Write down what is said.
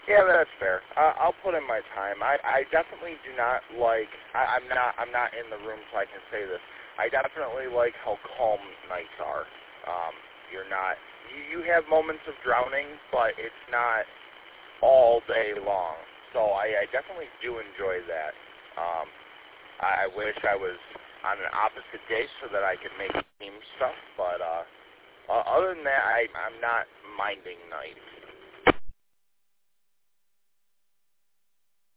Yeah, that's fair. I'll put in my time. I definitely do not like. I'm not in the room, so I can say this. I definitely like how calm nights are. You're not. You have moments of drowning, but it's not all day long. So I definitely do enjoy that. I wish I was on an opposite day so that I could make team stuff, but other than that, I'm not minding nights.